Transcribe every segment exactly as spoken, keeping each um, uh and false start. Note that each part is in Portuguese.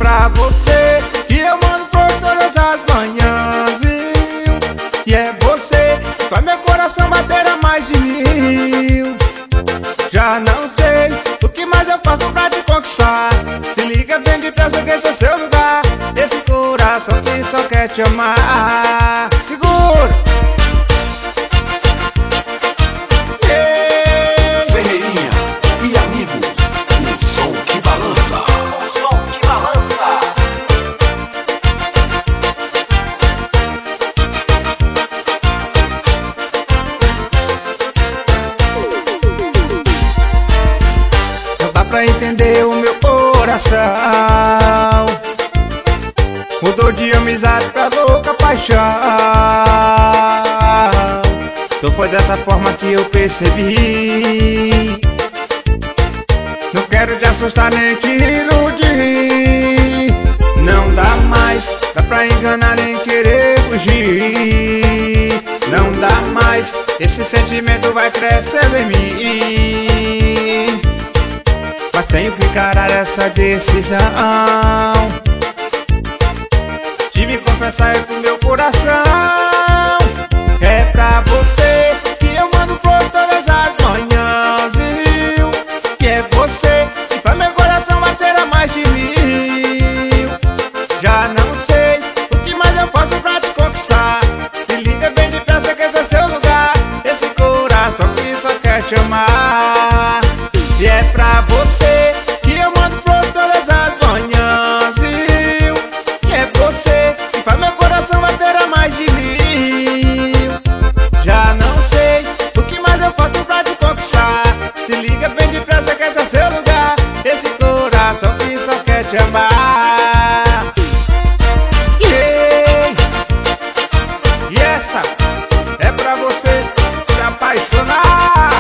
pra você que eu mando flor todas as manhãs, viu? E é você que faz meu coração bater a mais de mil. Já não sei o que mais eu faço pra te conquistar. Se liga bem depressa que esse é seu lugar. Esse coração que só quer te amar. Segura! Yeah. Ferreirinha e amigos, o som que balança. O som que balança. Não dá pra entender o meu coração. Mudou de amizade pra louca paixão. Então foi dessa forma que eu percebi. Não quero te assustar nem te iludir. Não dá mais, dá pra enganar nem querer fugir. Não dá mais, esse sentimento vai crescendo em mim. Mas tenho que encarar essa decisão. Tive que confessar é pro meu coração. É pra você que eu mando flor todas as manhãs, viu? E é você que faz meu coração bater a mais de mil. Já não sei o que mais eu faço pra te conquistar. Se liga bem depressa que esse é seu lugar. Esse coração que só quer te amar. E é pra você que eu mando flor todas as manhãs, viu? E é você que faz meu coração bater a mais de mil. Já não sei o que mais eu faço pra te conquistar. Se liga bem depressa que esse é seu lugar. Esse coração que só quer te amar. Yeah. E essa é pra você se apaixonar.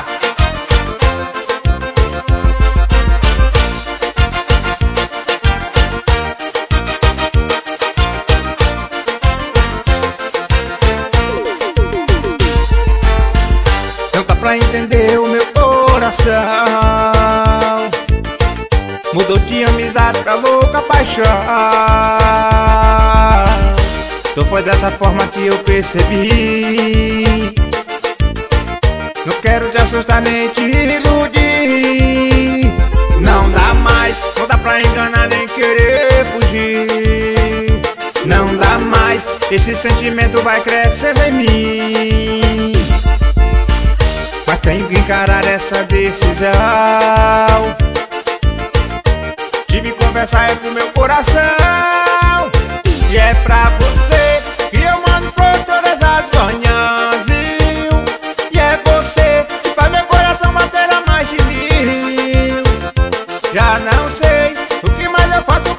Não dá pra entender o meu coração. Mudou de amizade pra louca paixão. Então foi dessa forma que eu percebi. Não quero te assustar nem te iludir. Não dá mais, não dá pra enganar nem querer fugir. Não dá mais, esse sentimento vai crescendo em mim. Mas tenho que encarar essa decisão. Tive que conversar é pro meu coração. E é pra você que eu mando flor todas as manhãs, viu? E é você que faz meu coração bater a mais de mil. Já não sei o que mais eu faço